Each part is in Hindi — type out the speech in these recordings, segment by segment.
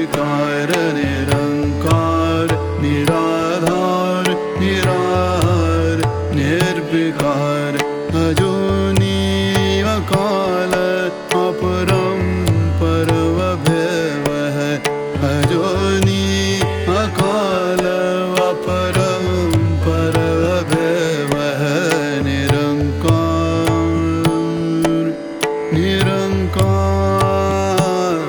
निर्विकार निरंकार निराधार निराहार निर्विकार अजोनि अकाल अपरंपर अभयवः अजोनि अकाल अपरंपर अभयवः निरंकार निरंकार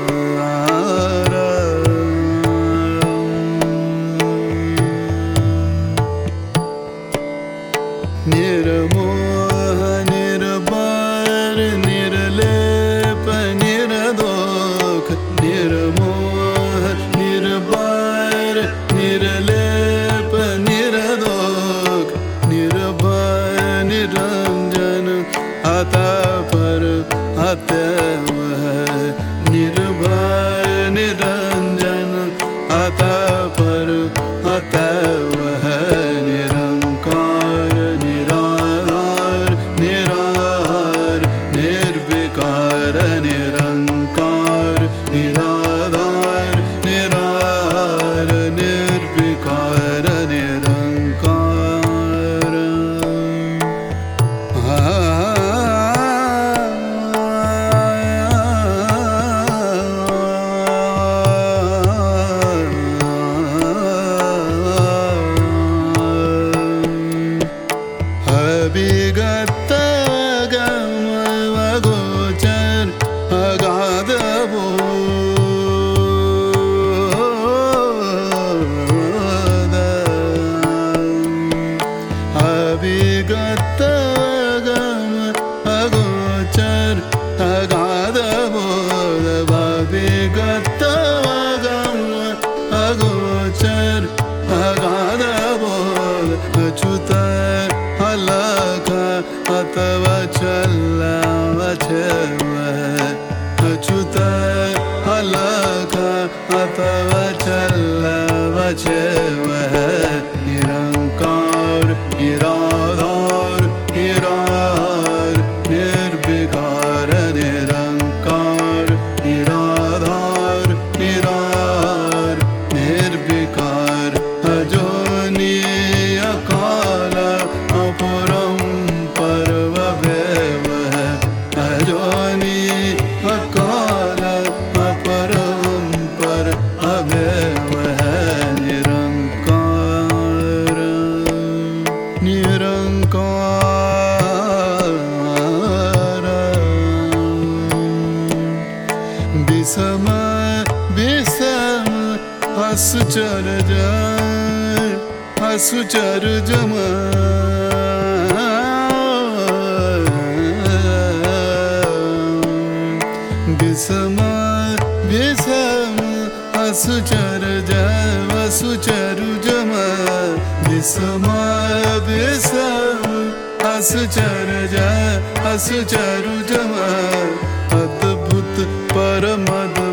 निर्मोह निर्भर निर्लेप निर्दोष निर्मोह निर्भर निर्लेप निर्दोष निर्भय निरंजन अतः अतएव निर्भय निरंजन अतः अतएव निरंकार निराधार निराहार निर्विकार निरंकार निराधार निराहार निर्विकार निरंकार अभिगत गम अगोचर अगाध बोध अभिगत गम अगोचर अगाध बोध अभिगत गम अगोचर अगाध बोध अच्युत अलख अतवचल वचव अच्युत अलख अतवचल वचव निरंकार निराधार निराहार निर्विकार निरंकार निराधार निराहार निर्विकार अजोनि अकाल अपरंपर अभयवः अजोनि अकाल अपरंपर अभयवः निरंकार निरंकार विषम विषम असुचर असुचर जम विषम विषम असुचर जम असुचर जम विषम विषम असुचर जम असुचर जम अद्भुत परम